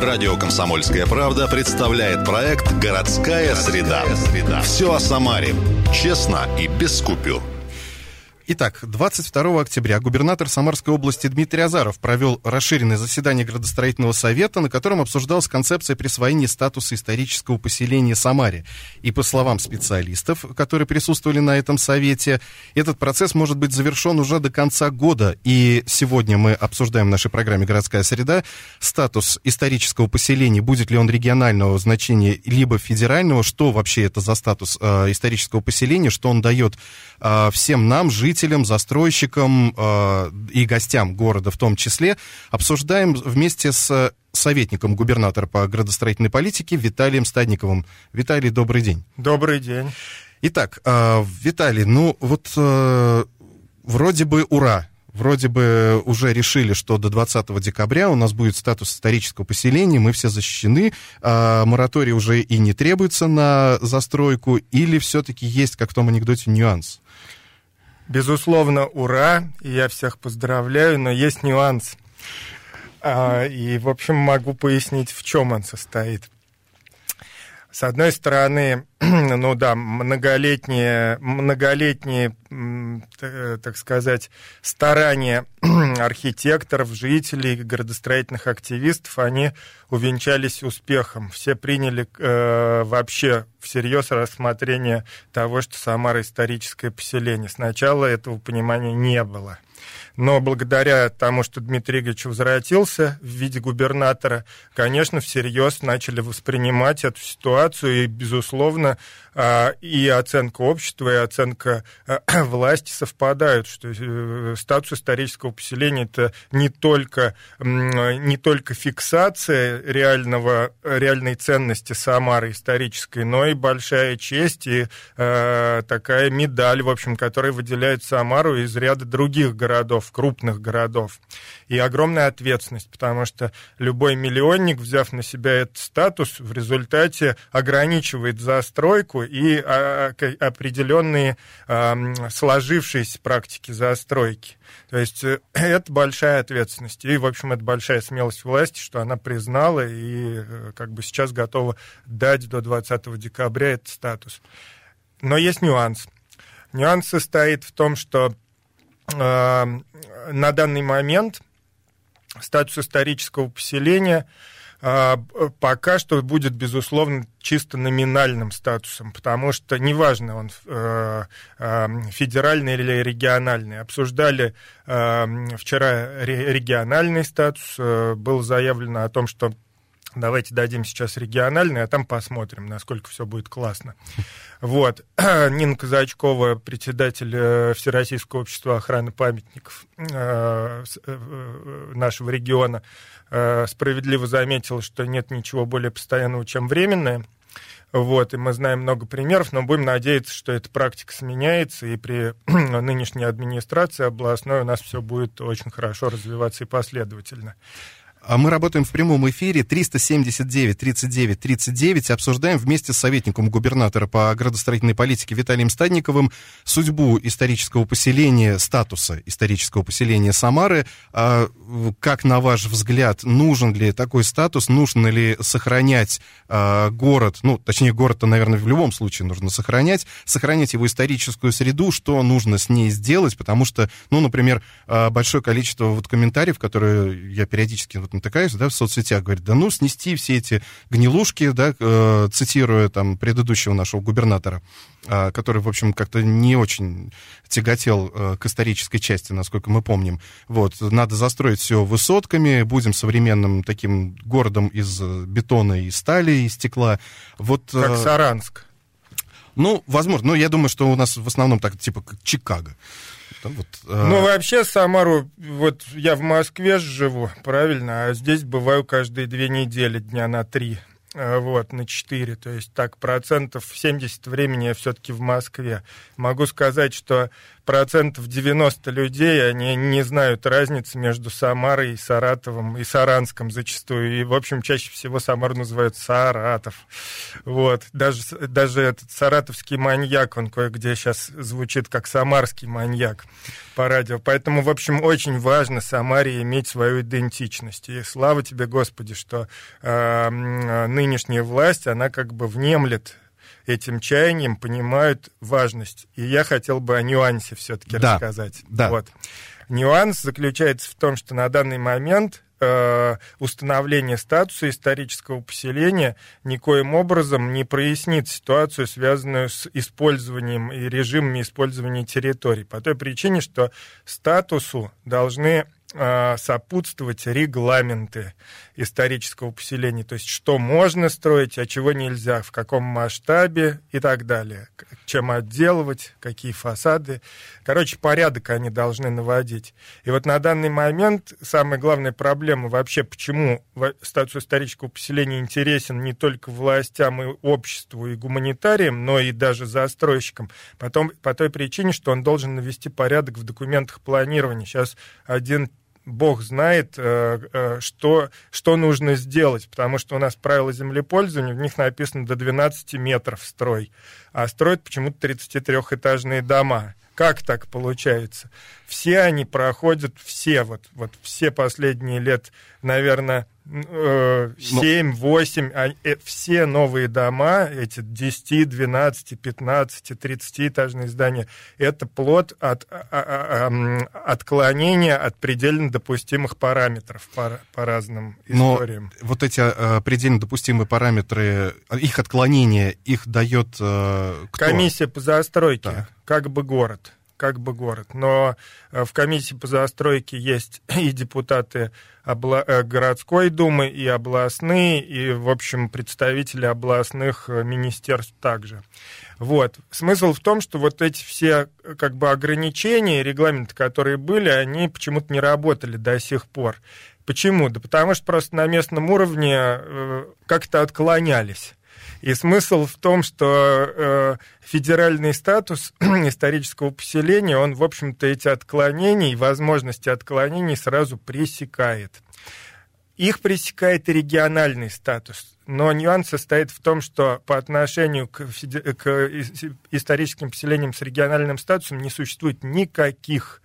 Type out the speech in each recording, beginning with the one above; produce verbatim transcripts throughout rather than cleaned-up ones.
Радио «Комсомольская правда» представляет проект «Городская среда». Все о Самаре. Честно и без купюр. Итак, двадцать второго октября губернатор Самарской области Дмитрий Азаров провел расширенное заседание градостроительного совета, на котором обсуждалась концепция присвоения статуса исторического поселения Самаре. И по словам специалистов, которые присутствовали на этом совете, этот процесс может быть завершен уже до конца года. И сегодня мы обсуждаем в нашей программе «Городская среда» статус исторического поселения, будет ли он регионального значения, либо федерального, что вообще это за статус э, исторического поселения, что он дает э, всем нам, жить жителям, застройщикам э, и гостям города в том числе. Обсуждаем вместе с советником губернатора по градостроительной политике Виталием Стадниковым. Виталий, добрый день. Добрый день. Итак, э, Виталий, ну вот э, вроде бы ура. Вроде бы уже решили, что до двадцатого декабря у нас будет статус исторического поселения, мы все защищены, а мораторий уже и не требуется на застройку, или все-таки есть, как в том анекдоте, нюанс? Безусловно, ура, и я всех поздравляю, но есть нюанс. А, и, в общем, могу пояснить, в чем он состоит. С одной стороны, ну да, многолетние, многолетние, так сказать, старания архитекторов, жителей, градостроительных активистов, они увенчались успехом. Все приняли э, вообще всерьез рассмотрение того, что Самара историческое поселение. Сначала этого понимания не было. Но благодаря тому, что Дмитрий Игоревич возвратился в виде губернатора, конечно, всерьез начали воспринимать эту ситуацию, и, безусловно, и оценка общества, и оценка власти совпадают, что статус исторического поселения – это не только, не только фиксация реального, реальной ценности Самары исторической, но и большая честь, и такая медаль, в общем, которая выделяет Самару из ряда других городов, крупных городов. И огромная ответственность, потому что любой миллионник, взяв на себя этот статус, в результате ограничивает застройку и определенные сложившиеся практики застройки. То есть это большая ответственность. И, в общем, это большая смелость власти, что она признала и как бы сейчас готова дать до двадцатого декабря этот статус. Но есть нюанс. Нюанс состоит в том, что э, на данный момент статус исторического поселения э, пока что будет, безусловно, чисто номинальным статусом, потому что неважно, он э, э, федеральный или региональный. Обсуждали э, вчера региональный статус, э, было заявлено о том, что давайте дадим сейчас региональный, а там посмотрим, насколько все будет классно. Вот. Нина Казачкова, председатель Всероссийского общества охраны памятников нашего региона, справедливо заметила, что нет ничего более постоянного, чем временное. Вот, и мы знаем много примеров, но будем надеяться, что эта практика сменяется, и при нынешней администрации областной у нас все будет очень хорошо развиваться и последовательно. Мы работаем в прямом эфире. Триста семьдесят девять тридцать девять тридцать девять. Обсуждаем вместе с советником губернатора по градостроительной политике Виталием Стадниковым судьбу исторического поселения, статуса исторического поселения Самары. Как, на ваш взгляд, нужен ли такой статус? Нужно ли сохранять город? Ну, точнее, город-то, наверное, в любом случае нужно сохранять. Сохранять его историческую среду. Что нужно с ней сделать? Потому что, ну, например, большое количество вот комментариев, которые я периодически вот натыкаюсь, да, в соцсетях, говорит, да ну, снести все эти гнилушки, да, э, цитируя там предыдущего нашего губернатора, э, который, в общем, как-то не очень тяготел э, к исторической части, насколько мы помним. Вот, надо застроить все высотками, будем современным таким городом из бетона и стали, и стекла. Вот, как э, Саранск. Ну, возможно, но я думаю, что у нас в основном так, типа, как Чикаго. Вот, э... Ну, вообще, Самару, вот я в Москве живу, правильно, а здесь бываю каждые две недели, дня на три, вот, на четыре, то есть так, процентов семьдесят времени я все-таки в Москве. Могу сказать, что процентов девяносто людей, они не знают разницы между Самарой и Саратовом, и Саранском зачастую. И, в общем, чаще всего Самару называют Саратов. Вот. Даже, даже этот саратовский маньяк, он кое-где сейчас звучит как самарский маньяк по радио. Поэтому, в общем, очень важно Самаре иметь свою идентичность. И слава тебе, Господи, что э, нынешняя власть, она как бы внемлет этим чаянием, понимают важность. И я хотел бы о нюансе все-таки да, рассказать. Да. Вот. Нюанс заключается в том, что на данный момент э, установление статуса исторического поселения никоим образом не прояснит ситуацию, связанную с использованием и режимами использования территорий. По той причине, что статусу должны сопутствовать регламенты исторического поселения, то есть что можно строить, а чего нельзя, в каком масштабе и так далее, чем отделывать, какие фасады. Короче, порядок они должны наводить. И вот на данный момент самая главная проблема вообще, почему статус исторического поселения интересен не только властям и обществу, и гуманитариям, но и даже застройщикам, потом, по той причине, что он должен навести порядок в документах планирования. Сейчас один Бог знает, что, что нужно сделать, потому что у нас правила землепользования, в них написано до двенадцати метров строй, а строят почему-то тридцатитрёхэтажные дома. Как так получается? Все они проходят, все, вот, вот все последние лет, наверное, семь-восемь, все новые дома, эти десять, двенадцать, пятнадцать, тридцатиэтажные здания, это плод от отклонения от предельно допустимых параметров по, по разным историям. Но вот эти а, предельно допустимые параметры, их отклонение, их дает а, кто? Комиссия по застройке, так. как бы город. как бы город. Но в комиссии по застройке есть и депутаты обла... городской думы, и областные, и, в общем, представители областных министерств также. Вот. Смысл в том, что вот эти все как бы ограничения, регламенты, которые были, они почему-то не работали до сих пор. Почему? Да потому что просто на местном уровне как-то отклонялись. И смысл в том, что э, федеральный статус исторического поселения, он, в общем-то, эти отклонения и возможности отклонений сразу пресекает. Их пресекает и региональный статус. Но нюанс состоит в том, что по отношению к, федер... к историческим поселениям с региональным статусом не существует никаких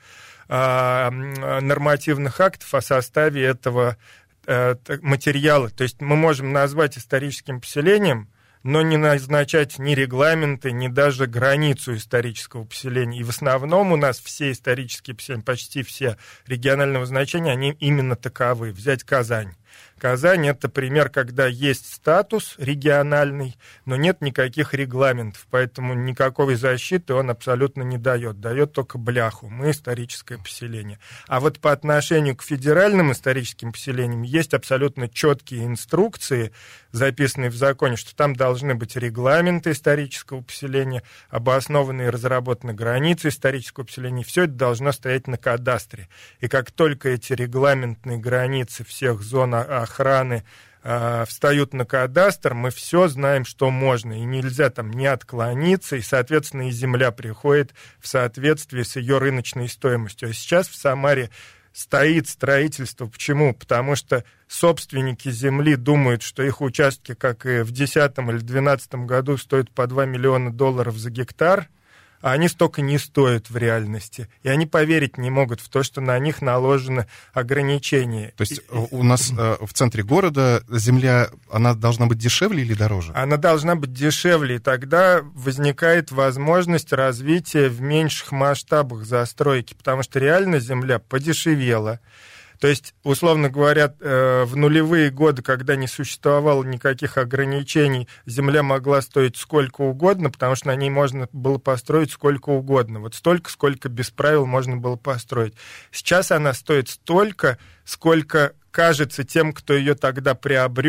э, нормативных актов о составе этого э, материала. То есть мы можем назвать историческим поселением, но не назначать ни регламенты, ни даже границу исторического поселения. И в основном у нас все исторические поселения, почти все регионального значения, они именно таковы. Взять Казань. Казань – это пример, когда есть статус региональный, но нет никаких регламентов, поэтому никакой защиты он абсолютно не дает, дает только бляху. Мы историческое поселение. А вот по отношению к федеральным историческим поселениям есть абсолютно четкие инструкции, записанные в законе, что там должны быть регламенты исторического поселения, обоснованные и разработаны границы исторического поселения. Все это должно стоять на кадастре. И как только эти регламентные границы всех зон охраны э, встают на кадастр, мы все знаем, что можно, и нельзя там не отклониться, и, соответственно, и земля приходит в соответствии с ее рыночной стоимостью. А сейчас в Самаре стоит строительство. Почему? Потому что собственники земли думают, что их участки, как и в десятом или двенадцатом году, стоят по два миллиона долларов за гектар, а они столько не стоят в реальности. И они поверить не могут в то, что на них наложено ограничение. То есть у нас в центре города земля, она должна быть дешевле или дороже? Она должна быть дешевле, и тогда возникает возможность развития в меньших масштабах застройки, потому что реально земля подешевела. То есть, условно говоря, в нулевые годы, когда не существовало никаких ограничений, земля могла стоить сколько угодно, потому что на ней можно было построить сколько угодно. Вот столько, сколько без правил можно было построить. Сейчас она стоит столько, сколько кажется тем, кто ее тогда приобрел.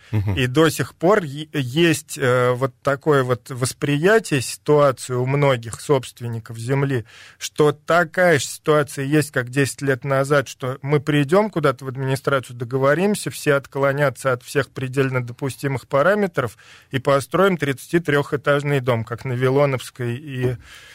Угу. И до сих пор есть вот такое вот восприятие ситуации у многих собственников земли, что такая же ситуация есть, как десять лет назад, что мы придем куда-то в администрацию, договоримся, все отклонятся от всех предельно допустимых параметров и построим тридцатитрёхэтажный дом, как на Вилоновской и,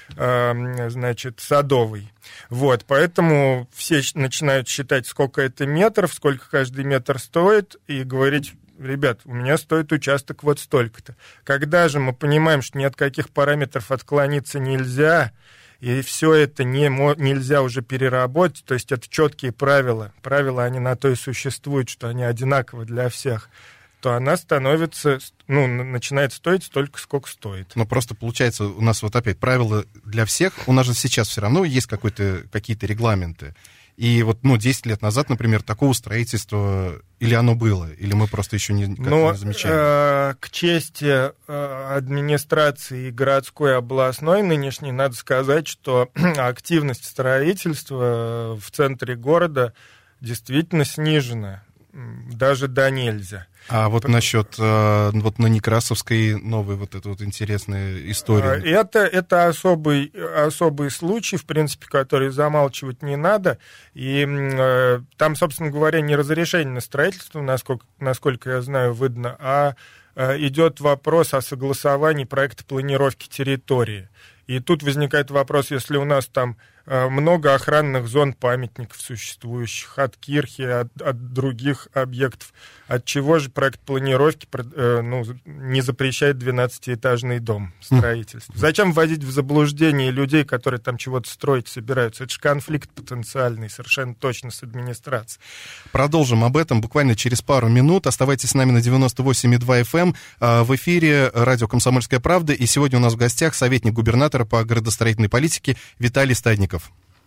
значит, Садовой. Вот, поэтому все начинают считать, сколько это метров, сколько каждый метр стоит, и говорить: ребят, у меня стоит участок вот столько-то. Когда же мы понимаем, что ни от каких параметров отклониться нельзя, и все это не, нельзя уже переработать, то есть это четкие правила, правила, они на то и существуют, что они одинаковы для всех, то она становится, ну, начинает стоить столько, сколько стоит. Но просто получается, у нас вот опять правила для всех, у нас же сейчас все равно есть какой-то, какие-то регламенты. И вот, ну, десять лет назад, например, такого строительства или оно было, или мы просто еще не, Но, не замечали? Э, к чести э, администрации городской и областной нынешней, надо сказать, что активность строительства в центре города действительно снижена, даже до нельзя. А вот насчет э, вот на Некрасовской новой вот эта вот интересная история. Это, это особый, особый случай, в принципе, который замалчивать не надо. И э, там, собственно говоря, не разрешение на строительство, насколько, насколько я знаю, выдано, а э, идет вопрос о согласовании проекта планировки территории. И тут возникает вопрос, если у нас там много охранных зон памятников существующих, от кирхи, от, от других объектов, от чего же проект планировки ну, не запрещает двенадцатиэтажный дом строительства? Зачем вводить в заблуждение людей, которые там чего-то строить собираются? Это же конфликт потенциальный, совершенно точно, с администрацией. Продолжим об этом буквально через пару минут. Оставайтесь с нами на девяносто восемь и два эф эм. В эфире радио «Комсомольская правда». И сегодня у нас в гостях советник губернатора по градостроительной политике Виталий Стадников.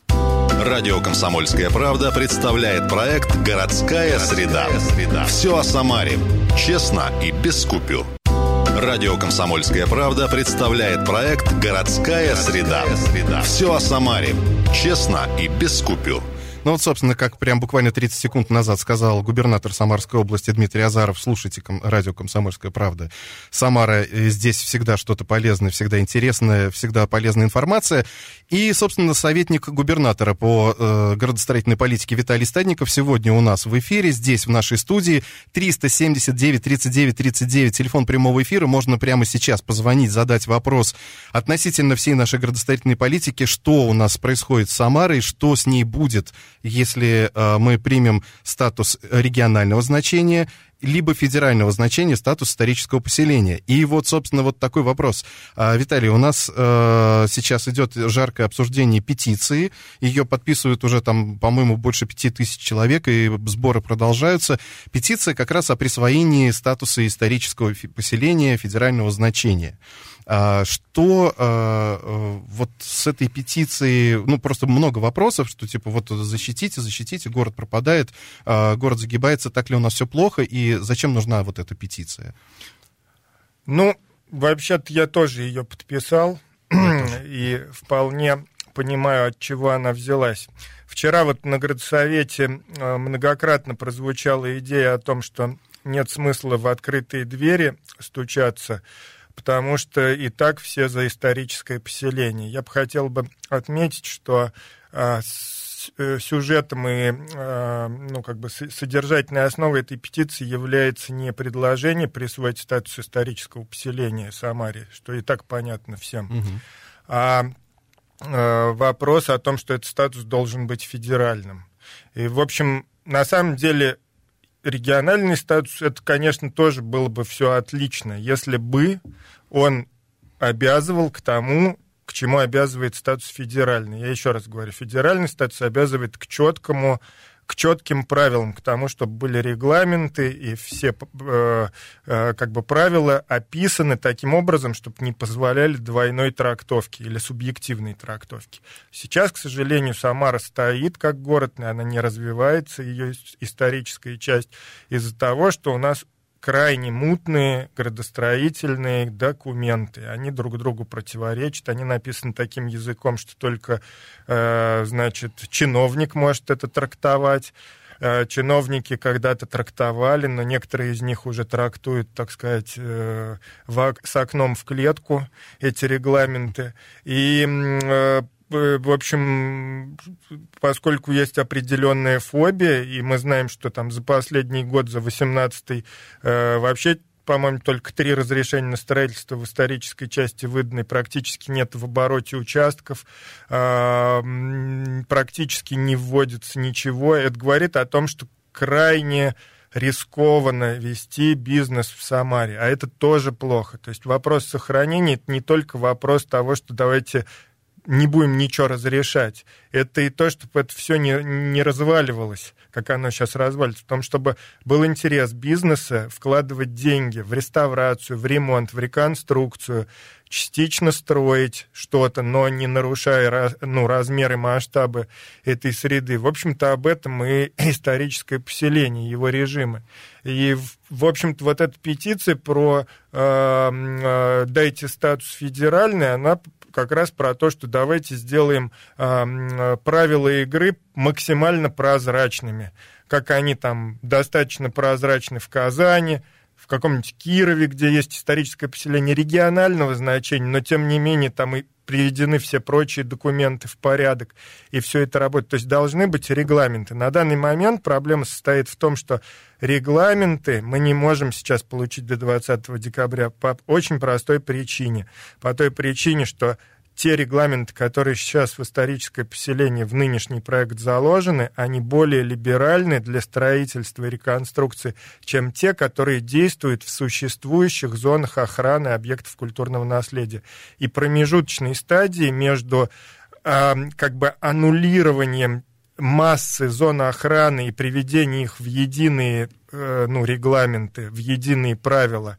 Радио «Комсомольская правда» представляет проект «Городская среда». Все о Самаре. Честно и без купюр. Радио «Комсомольская правда» представляет проект «Городская среда». Все о Самаре. Честно и без купюр. Ну вот, собственно, как прям буквально тридцать секунд назад сказал губернатор Самарской области Дмитрий Азаров: слушайте ком- радио «Комсомольская правда». Самара, здесь всегда что-то полезное, всегда интересное, всегда полезная информация. И, собственно, советник губернатора по э, градостроительной политике Виталий Стадников сегодня у нас в эфире, здесь, в нашей студии. триста семьдесят девять тридцать девять тридцать девять, телефон прямого эфира. Можно прямо сейчас позвонить, задать вопрос относительно всей нашей градостроительной политики, что у нас происходит с Самарой, что с ней будет, если э, мы примем статус регионального значения, либо федерального значения, статус исторического поселения. И вот, собственно, вот такой вопрос. А, Виталий, у нас э, сейчас идет жаркое обсуждение петиции. Ее подписывают уже, там, по-моему, больше пяти тысяч человек, и сборы продолжаются. Петиция как раз о присвоении статуса исторического поселения федерального значения. А, что а, вот с этой петицией, ну, просто много вопросов, что, типа, вот защитите, защитите, город пропадает, а, город загибается, так ли у нас все плохо, и зачем нужна вот эта петиция? Ну, вообще-то я тоже ее подписал, и вполне понимаю, от чего она взялась. Вчера вот на градсовете многократно прозвучала идея о том, что нет смысла в открытые двери стучаться, потому что и так все за историческое поселение. Я бы хотел бы отметить, что а, с, э, сюжетом и а, ну, как бы содержательной основой этой петиции является не предложение присвоить статус исторического поселения Самаре, что и так понятно всем, угу. а, а вопрос о том, что этот статус должен быть федеральным. И, в общем, на самом деле региональный статус, это, конечно, тоже было бы все отлично, если бы он обязывал к тому, к чему обязывает статус федеральный. Я еще раз говорю, федеральный статус обязывает к четкому, к четким правилам, к тому, чтобы были регламенты и все э, э, как бы правила описаны таким образом, чтобы не позволяли двойной трактовки или субъективной трактовки. Сейчас, к сожалению, Самара стоит как город, она не развивается, ее историческая часть, из-за того, что у нас крайне мутные градостроительные документы. Они друг другу противоречат, они написаны таким языком, что только, э, значит, чиновник может это трактовать. чиновники когда-то трактовали, но некоторые из них уже трактуют, так сказать, с окном в клетку эти регламенты. И в общем, поскольку есть определенная фобия, и мы знаем, что там за последний год, за восемнадцатый, вообще, по-моему, только три разрешения на строительство в исторической части выданы, практически нет в обороте участков, практически не вводится ничего. Это говорит о том, что крайне рискованно вести бизнес в Самаре, а это тоже плохо. То есть вопрос сохранения – это не только вопрос того, что давайте не будем ничего разрешать. Это и то, чтобы это все не, не разваливалось, как оно сейчас развалится. В том, чтобы был интерес бизнеса вкладывать деньги в реставрацию, в ремонт, в реконструкцию, частично строить что-то, но не нарушая ну, размеры, масштабы этой среды. В общем-то, об этом и историческое поселение, его режимы. И, в общем-то, вот эта петиция про э, э, «дайте статус федеральный», она как раз про то, что давайте сделаем э, правила игры максимально прозрачными. Как они там достаточно прозрачны в Казани, в каком-нибудь Кирове, где есть историческое поселение регионального значения, но тем не менее там и приведены все прочие документы в порядок, и все это работает. То есть должны быть регламенты. На данный момент проблема состоит в том, что регламенты мы не можем сейчас получить до двадцатого декабря по очень простой причине. По той причине, что те регламенты, которые сейчас в историческое поселение, в нынешний проект заложены, они более либеральны для строительства и реконструкции, чем те, которые действуют в существующих зонах охраны объектов культурного наследия. И промежуточной стадии между э, как бы аннулированием массы зон охраны и приведением их в единые э, ну, регламенты, в единые правила,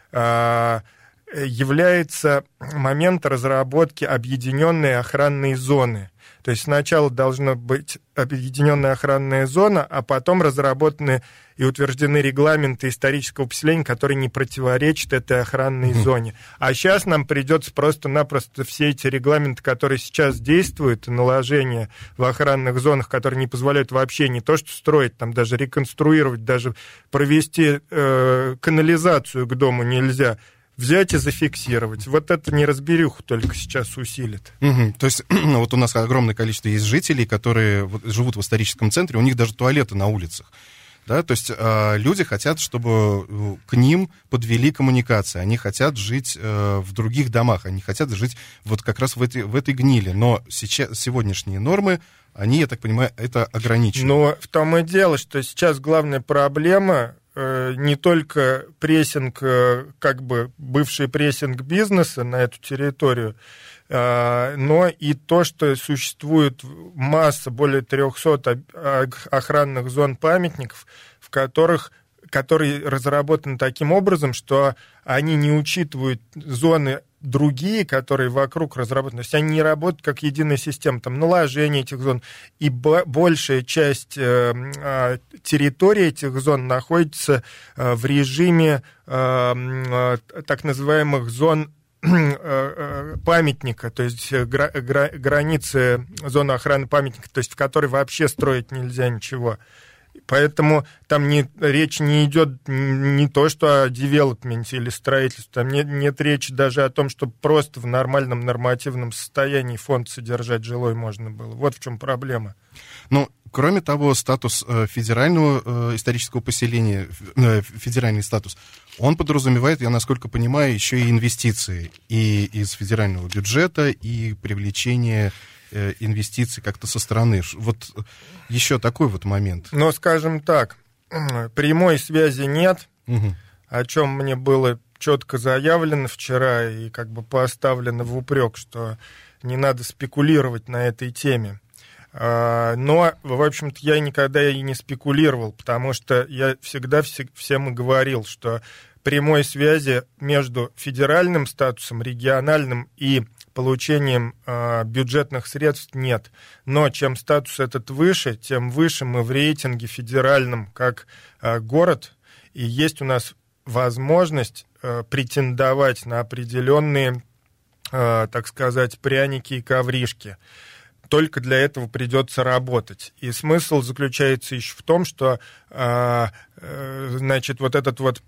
э, является момент разработки объединенной охранной зоны. То есть сначала должна быть объединенная охранная зона, а потом разработаны и утверждены регламенты исторического поселения, которые не противоречат этой охранной mm-hmm. зоне. А сейчас нам придется просто-напросто все эти регламенты, которые сейчас действуют, наложения в охранных зонах, которые не позволяют вообще не то что строить, там даже реконструировать, даже провести э, канализацию к дому нельзя, взять и зафиксировать. Вот это неразберюху только сейчас усилит. Угу. То есть вот у нас огромное количество есть жителей, которые вот живут в историческом центре, у них даже туалеты на улицах. Да? То есть э, люди хотят, чтобы к ним подвели коммуникации, они хотят жить э, в других домах, они хотят жить вот как раз в этой, в этой гниле. Но сейчас, сегодняшние нормы, они, я так понимаю, это ограничивают. Но в том и дело, что сейчас главная проблема не только прессинг, как бы бывший прессинг бизнеса на эту территорию, но и то, что существует масса, более трехсот охранных зон памятников, в которых, которые разработаны таким образом, что они не учитывают зоны другие, которые вокруг разработаны, то есть они не работают как единая система, там наложение этих зон, и б- большая часть э, э, территории этих зон находится э, в режиме э, э, так называемых зон э, памятника, то есть гра- гра- границы зоны охраны памятника, то есть в которой вообще строить нельзя ничего. Поэтому там не, речь не идет не то, что о девелопменте или строительстве, там нет, нет речи даже о том, чтобы просто в нормальном нормативном состоянии фонд содержать жилой можно было. Вот в чем проблема. Ну, кроме того, статус федерального исторического поселения, федеральный статус, он подразумевает, я насколько понимаю, еще и инвестиции и из федерального бюджета, и привлечение инвестиций как-то со стороны. Вот еще такой вот момент. Но, скажем так, прямой связи нет, угу. о чем мне было четко заявлено вчера и как бы поставлено в упрек, что не надо спекулировать на этой теме. Но, в общем-то, я никогда и не спекулировал, потому что я всегда всем и говорил, что прямой связи между федеральным статусом, региональным и получением э, бюджетных средств нет. Но чем статус этот выше, тем выше мы в рейтинге федеральном как э, город, и есть у нас возможность э, претендовать на определенные, э, так сказать, пряники и ковришки. только для этого придется работать. И смысл заключается еще в том, что, значит, вот этот вот,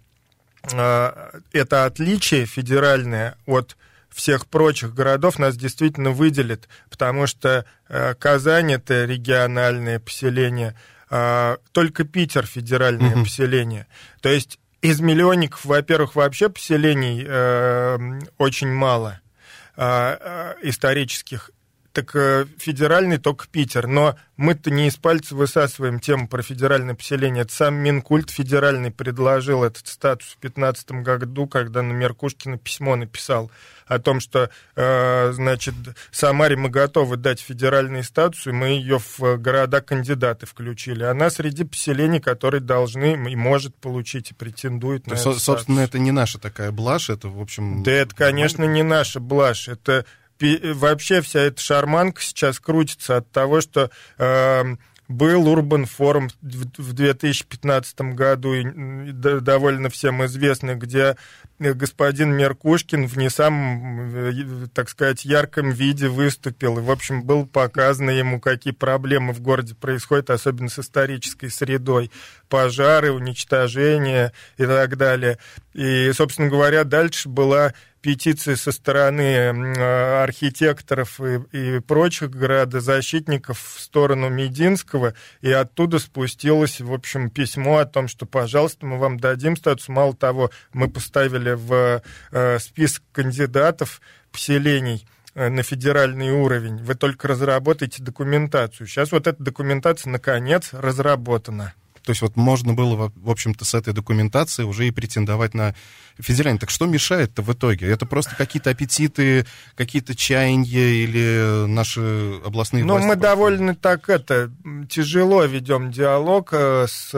это отличие федеральное от всех прочих городов нас действительно выделит, потому что Казань — это региональное поселение, только Питер — федеральное mm-hmm. поселение. То есть из миллионников, во-первых, вообще поселений очень мало исторических. Так федеральный только Питер, но мы-то не из пальца высасываем тему про федеральное поселение. Это сам Минкульт федеральный предложил этот статус в две тысячи пятнадцатом году, когда на Меркушкина письмо написал о том, что, значит, Самаре мы готовы дать федеральный статус, и мы ее в города-кандидаты включили. Она среди поселений, которые должны и может получить, и претендует на этот статус. Собственно, это не наша такая блажь, это, в общем... Да это, конечно, не наша блажь, это... Вообще вся эта шарманка сейчас крутится от того, что э, был Урбан форум в две тысячи пятнадцатом году, довольно всем известный, где господин Меркушкин в не самом, так сказать, ярком виде выступил. И, в общем, было показано ему, какие проблемы в городе происходят, особенно с исторической средой. Пожары, уничтожения и так далее. И, собственно говоря, дальше была петиции со стороны архитекторов и, и прочих градозащитников в сторону Мединского, и оттуда спустилось, в общем, письмо о том, что, пожалуйста, мы вам дадим статус. Мало того, мы поставили в список кандидатов поселений на федеральный уровень. Вы только разработаете документацию. Сейчас вот эта документация, наконец, разработана. То есть вот можно было, в общем-то, с этой документацией уже и претендовать на федеральный. Так что мешает-то в итоге? Это просто какие-то аппетиты, какие-то чаяния или наши областные ну, власти? Ну, мы довольно так это тяжело ведем диалог с...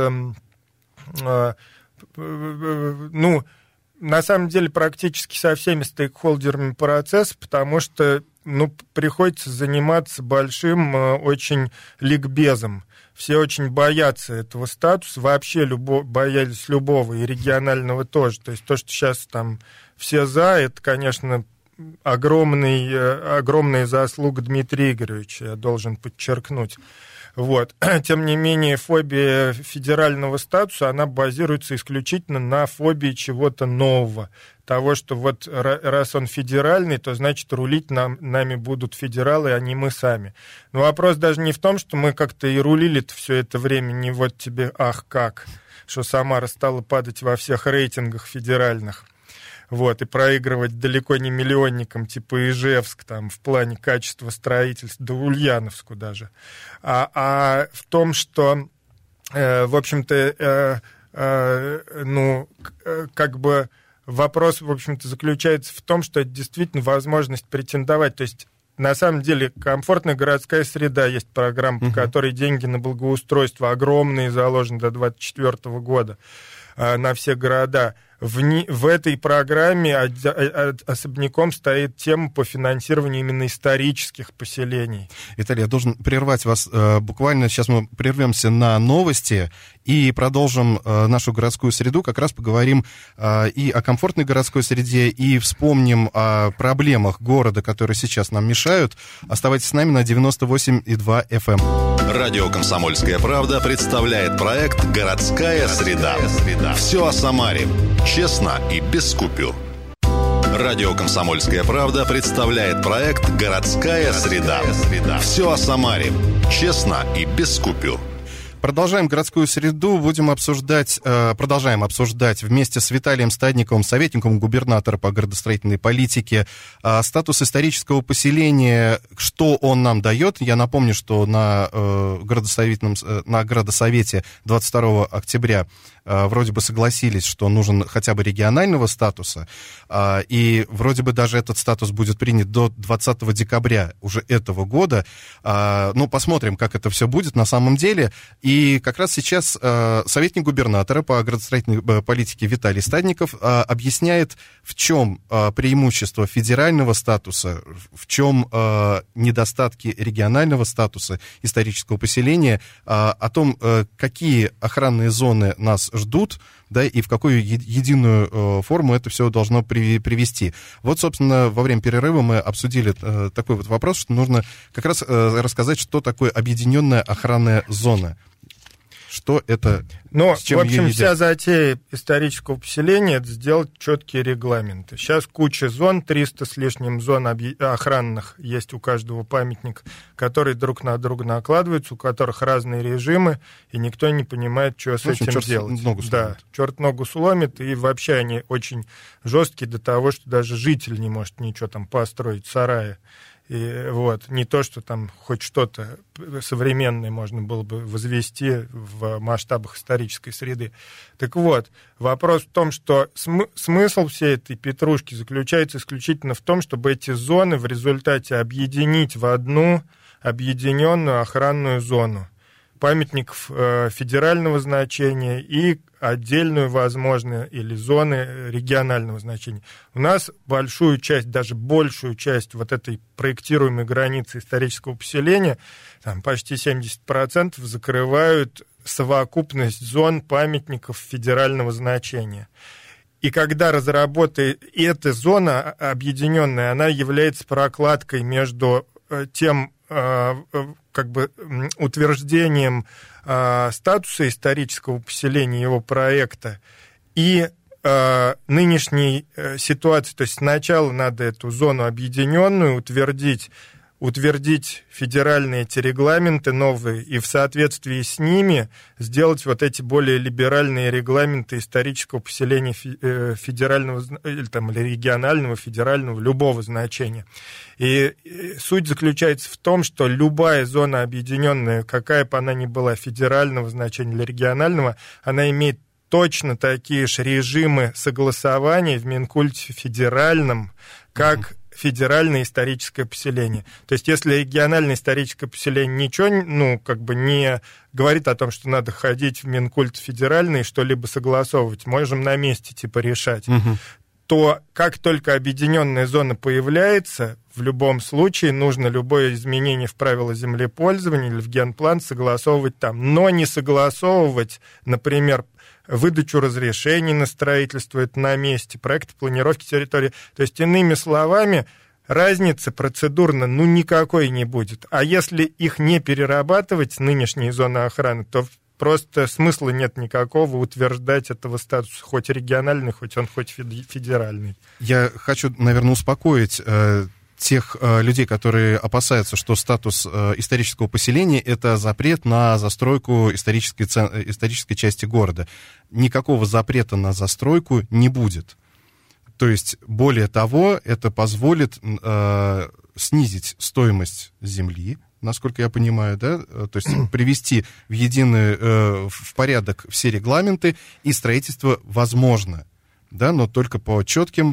Э, ну, на самом деле, практически со всеми стейкхолдерами процесса, потому что ну, приходится заниматься большим очень ликбезом. Все очень боятся этого статуса, вообще любо, боялись любого, и регионального тоже. То есть то, что сейчас там все за, это, конечно, огромный, огромная заслуга Дмитрия Игоревича, я должен подчеркнуть. Вот. Тем не менее, фобия федерального статуса, она базируется исключительно на фобии чего-то нового. Того, что вот раз он федеральный, то значит рулить нам, нами будут федералы, а не мы сами. Но вопрос даже не в том, что мы как-то и рулили-то все это время, не вот тебе ах как, что Самара стала падать во всех рейтингах федеральных. Вот, и проигрывать далеко не миллионникам, типа Ижевск, там, в плане качества строительства, да Ульяновску даже. А, а в том, что, э, в общем-то, э, э, ну, э, как бы вопрос, в общем-то, заключается в том, что это действительно возможность претендовать. То есть, на самом деле, комфортная городская среда, есть программа, по которой деньги на благоустройство огромные заложены до двадцать четвёртого года э, на все города. В, не, в этой программе особняком стоит тема по финансированию именно исторических поселений. Виталий, я должен прервать вас. Буквально сейчас мы прервемся на новости и продолжим нашу городскую среду. Как раз поговорим и о комфортной городской среде, и вспомним о проблемах города, которые сейчас нам мешают. Оставайтесь с нами на девяносто восемь и два эф эм. Радио «Комсомольская правда» представляет проект «Городская среда». Все о Самаре. Честно и без купюр. Радио «Комсомольская правда» представляет проект «Городская среда». Все о Самаре. Честно и без купюр. Продолжаем городскую среду, будем обсуждать, э, продолжаем обсуждать вместе с Виталием Стадниковым, советником губернатора по градостроительной политике, э, статус исторического поселения, что он нам дает. Я напомню, что на, э, градостроительном, э, на градосовете двадцать второго октября э, вроде бы согласились, что нужен хотя бы регионального статуса, э, и вроде бы даже этот статус будет принят до двадцатого декабря уже этого года. Э, ну, посмотрим, как это все будет на самом деле. И как раз сейчас э, советник губернатора по градостроительной политике Виталий Стадников э, объясняет, в чем э, преимущество федерального статуса, в чем э, недостатки регионального статуса исторического поселения, э, о том, э, какие охранные зоны нас ждут да, и в какую единую форму это все должно привести. Вот, собственно, во время перерыва мы обсудили такой вот вопрос, что нужно как раз рассказать, что такое объединенная охранная зона. Что это? Ну, в общем, вся затея исторического поселения — это сделать четкие регламенты. Сейчас куча зон, триста с лишним зон охранных есть у каждого памятника, которые друг на друга накладываются, у которых разные режимы, и никто не понимает, что с общем, этим черт делать. Ногу да, черт ногу сломит, и вообще они очень жесткие до того, что даже житель не может ничего там построить, сарая. И вот, не то, что там хоть что-то современное можно было бы возвести в масштабах исторической среды. Так вот, вопрос в том, что см- смысл всей этой петрушки заключается исключительно в том, чтобы эти зоны в результате объединить в одну объединенную охранную зону памятников э, федерального значения и отдельную, возможно, или зоны регионального значения. У нас большую часть, даже большую часть вот этой проектируемой границы исторического поселения, там почти семьдесят процентов закрывают совокупность зон памятников федерального значения. И когда разработает эта зона объединенная, она является прокладкой между тем, как бы утверждением э, статуса исторического поселения, его проекта, и э, нынешней э, ситуации. То есть сначала надо эту зону объединенную утвердить, утвердить федеральные эти регламенты новые, и в соответствии с ними сделать вот эти более либеральные регламенты исторического поселения федерального или, там, или регионального, федерального, любого значения. И суть заключается в том, что любая зона объединенная, какая бы она ни была, федерального значения или регионального, она имеет точно такие же режимы согласования в Минкульте федеральном, как федеральное историческое поселение. То есть, если региональное историческое поселение ничего, ну, как бы не говорит о том, что надо ходить в Минкульт федеральный и что-либо согласовывать, можем на месте, типа, решать, угу. то как только объединенная зона появляется, в любом случае нужно любое изменение в правила землепользования или в генплан согласовывать там, но не согласовывать, например, выдачу разрешений на строительство, это на месте, проекты планировки территории. То есть, иными словами, разницы процедурно ну никакой не будет. А если их не перерабатывать, нынешние зоны охраны, то просто смысла нет никакого утверждать этого статуса, хоть региональный, хоть он хоть федеральный. Я хочу, наверное, успокоить э, тех э, людей, которые опасаются, что статус э, исторического поселения — это запрет на застройку исторической, исторической части города. Никакого запрета на застройку не будет. То есть, более того, это позволит э, снизить стоимость земли, насколько я понимаю, да, то есть привести в единый, э, в порядок все регламенты, и строительство возможно, да, но только по четким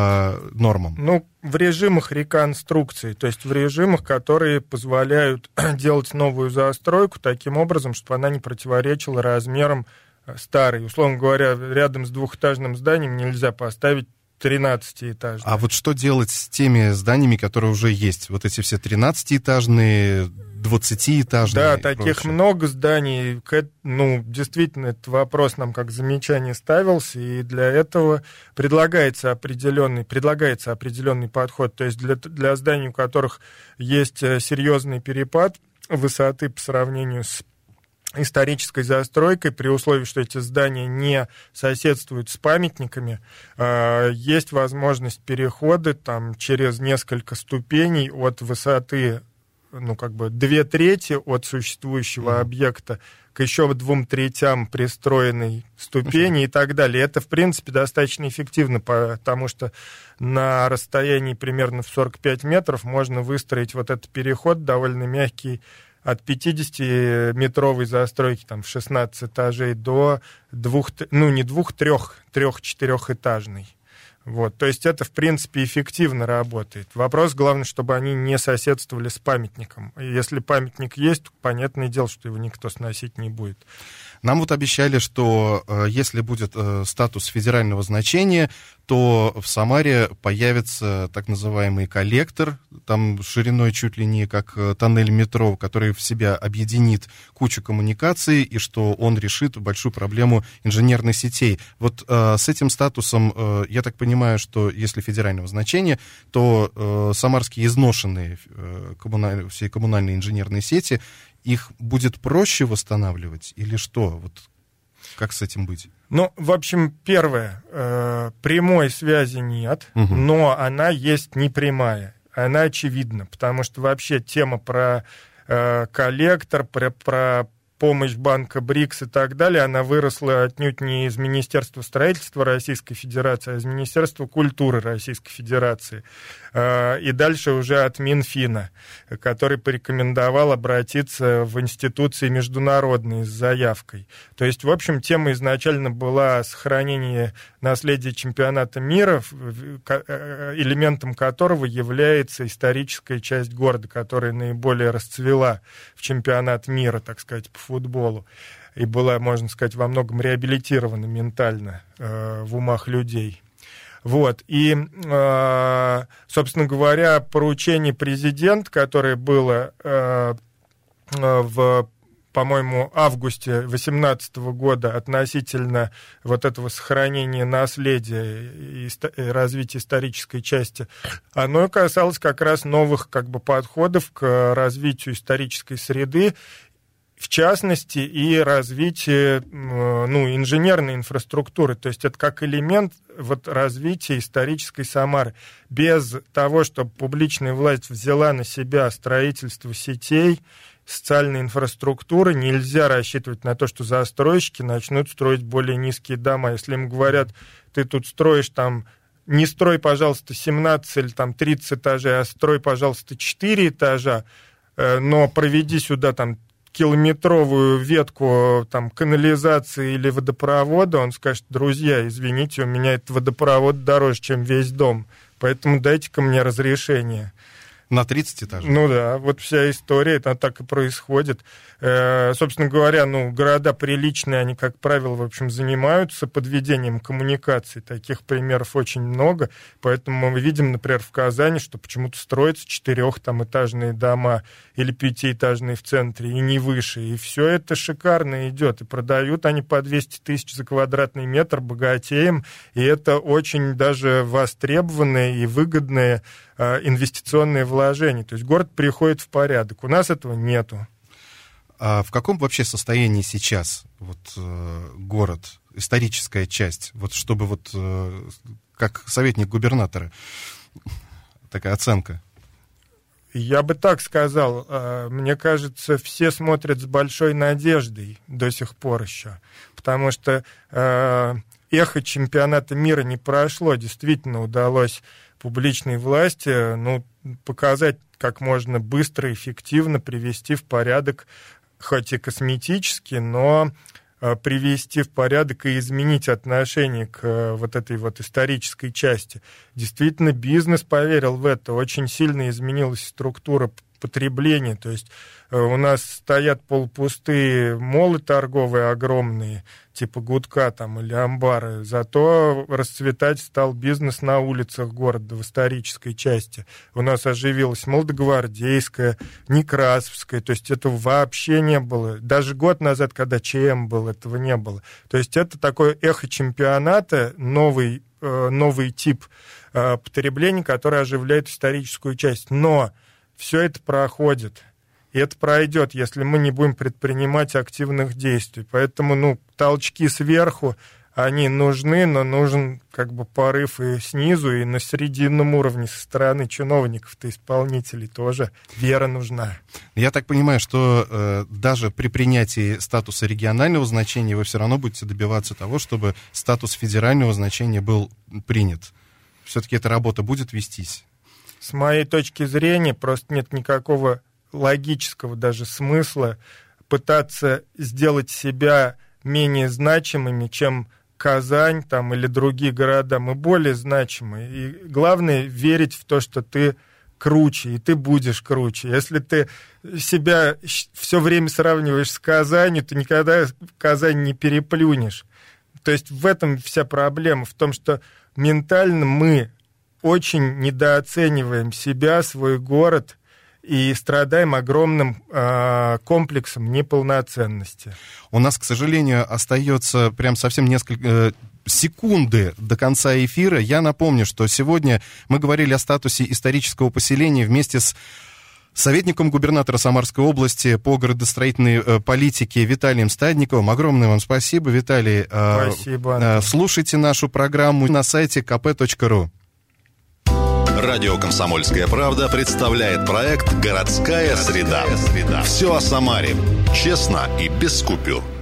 э, нормам. Ну, в режимах реконструкции, то есть в режимах, которые позволяют делать новую застройку таким образом, чтобы она не противоречила размерам старой. Условно говоря, рядом с двухэтажным зданием нельзя поставить тринадцатиэтажные. А вот что делать с теми зданиями, которые уже есть? Вот эти все тринадцатиэтажные, двадцатиэтажные. Да, таких прочее. Много зданий. Ну, действительно, этот вопрос нам как замечание ставился, и для этого предлагается определенный, предлагается определенный подход. То есть для, для зданий, у которых есть серьезный перепад высоты по сравнению с исторической застройкой, при условии, что эти здания не соседствуют с памятниками, есть возможность перехода там, через несколько ступеней от высоты, ну, как бы, две трети от существующего mm-hmm. объекта к еще двум третям пристроенной ступени mm-hmm. и так далее. Это, в принципе, достаточно эффективно, потому что на расстоянии примерно в сорок пять метров можно выстроить вот этот переход довольно мягкий, от пятидесятиметровой застройки там, в шестнадцать этажей до двух, ну не двух, трех, трех-четырехэтажной. Вот. То есть это, в принципе, эффективно работает. Вопрос, главное, чтобы они не соседствовали с памятником. И если памятник есть, то понятное дело, что его никто сносить не будет. Нам вот обещали, что э, если будет э, статус федерального значения, то в Самаре появится так называемый коллектор, там шириной чуть ли не как тоннель метро, который в себя объединит кучу коммуникаций, и что он решит большую проблему инженерных сетей. Вот э, с этим статусом, э, я так понимаю, что если федерального значения, то э, самарские изношенные э, коммуналь... все коммунальные инженерные сети, их будет проще восстанавливать или что? Вот как с этим быть? Ну, в общем, первое, э, прямой связи нет, угу. но она есть непрямая, она очевидна, потому что вообще тема про э, коллектор, про, про помощь банка БРИКС и так далее, она выросла отнюдь не из Министерства строительства Российской Федерации, а из Министерства культуры Российской Федерации. И дальше уже от Минфина, который порекомендовал обратиться в институции международные с заявкой. То есть, в общем, тема изначально была сохранение наследия чемпионата мира, элементом которого является историческая часть города, которая наиболее расцвела в чемпионат мира, так сказать, по футболу, и была, можно сказать, во многом реабилитирована ментально э, в умах людей. Вот. И, э, собственно говоря, поручение президента, которое было э, в, по-моему, августе две тысячи восемнадцатого года относительно вот этого сохранения наследия и развития исторической части, оно касалось как раз новых как бы подходов к развитию исторической среды, в частности, и развитие ну, инженерной инфраструктуры. То есть это как элемент вот, развития исторической Самары. Без того, чтобы публичная власть взяла на себя строительство сетей, социальной инфраструктуры, нельзя рассчитывать на то, что застройщики начнут строить более низкие дома. Если им говорят, ты тут строишь там, не строй, пожалуйста, семнадцать или там, тридцать этажей, а строй, пожалуйста, четыре этажа, но проведи сюда там километровую ветку там, канализации или водопровода, он скажет: друзья, извините, у меня этот водопровод дороже, чем весь дом, поэтому дайте-ка мне разрешение. На тридцать этажей? Ну да, вот вся история, это так и происходит. Э, собственно говоря, ну, города приличные, они, как правило, в общем, занимаются подведением коммуникаций. Таких примеров очень много, поэтому мы видим, например, в Казани, что почему-то строятся четырехэтажные дома или пятиэтажные в центре, и не выше. И все это шикарно идет. И продают они по двести тысяч за квадратный метр богатеям, и это очень даже востребованные и выгодные инвестиционные вложения. То есть город приходит в порядок. У нас этого нету. А в каком вообще состоянии сейчас вот, э, город, историческая часть, вот, чтобы вот, э, как советник губернатора, такая оценка? Я бы так сказал. Мне кажется, все смотрят с большой надеждой до сих пор еще. Потому что э, эхо чемпионата мира не прошло. Действительно удалось публичной власти ну, показать, как можно быстро и эффективно привести в порядок, хоть и косметически, но привести в порядок и изменить отношение к вот этой вот исторической части. Действительно, бизнес поверил в это, очень сильно изменилась структура потребления, то есть у нас стоят полупустые молы торговые огромные, типа Гудка там или амбары, зато расцветать стал бизнес на улицах города в исторической части. У нас оживилась Молодогвардейская, Некрасовская, то есть этого вообще не было. Даже год назад, когда ЧМ был, этого не было. То есть это такое эхо чемпионата, новый, э, новый тип э, потребления, который оживляет историческую часть. Но все это проходит. И это пройдет, если мы не будем предпринимать активных действий. Поэтому, ну, толчки сверху, они нужны, но нужен как бы порыв и снизу, и на срединном уровне со стороны чиновников-то, исполнителей тоже вера нужна. Я так понимаю, что э, даже при принятии статуса регионального значения вы все равно будете добиваться того, чтобы статус федерального значения был принят. Все-таки эта работа будет вестись? С моей точки зрения, просто нет никакого логического даже смысла пытаться сделать себя менее значимыми, чем Казань там, или другие города. Мы более значимы. И главное — верить в то, что ты круче, и ты будешь круче. Если ты себя все время сравниваешь с Казанью, ты никогда Казань не переплюнешь. То есть в этом вся проблема, в том, что ментально мы очень недооцениваем себя, свой город, и страдаем огромным э, комплексом неполноценности. У нас, к сожалению, остается прям совсем несколько э, секунды до конца эфира. Я напомню, что сегодня мы говорили о статусе исторического поселения вместе с советником губернатора Самарской области по градостроительной э, политике Виталием Стадниковым. Огромное вам спасибо, Виталий. Э, спасибо, Антон. Слушайте нашу программу на сайте ка пэ точка ру. Радио «Комсомольская правда» представляет проект «Городская среда». Все о Самаре. Честно и без купюр.